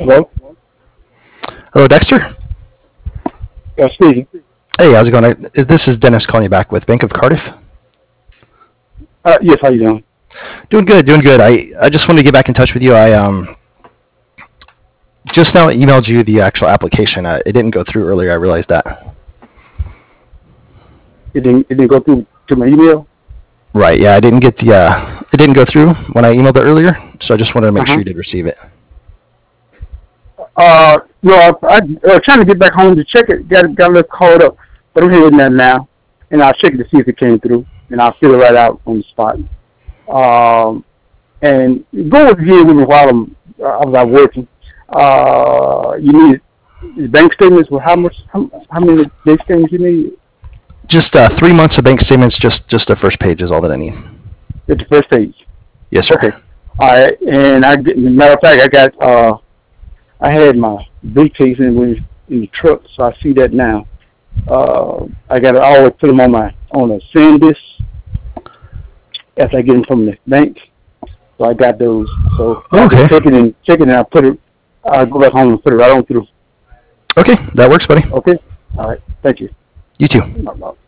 Hello? Hello, Dexter. Yeah, speaking. Hey, how's it going? This is Dennis calling you back with Bank of Cardiff. Yes, how you doing? Doing good, doing good. I just wanted to get back in touch with you. I just now emailed you the actual application. It didn't go through earlier. I realized that. It didn't go through to my email? Right. Yeah, I didn't get the. It didn't go through when I emailed it earlier, so I just wanted to make sure Uh-huh. you did receive it. No, I was trying to get back home to check it. Got a little caught up, but I'm hearing that now, and I'll check it to see if it came through, and I'll fill it right out on the spot. And go again with me while I was out working. You need bank statements with how many bank statements you need? Just 3 months of bank statements. Just the first page is all that I need. At the first page. Yes, sir. Okay. All right. And matter of fact, I had my briefcase in the truck, so I see that now. I got to always put them on a SanDisk after I get them from the bank. So I got those. So I Okay. just check it, and I'll go back home and put it right on through. Okay, that works, buddy. Okay. All right. Thank you. You too. Bye-bye.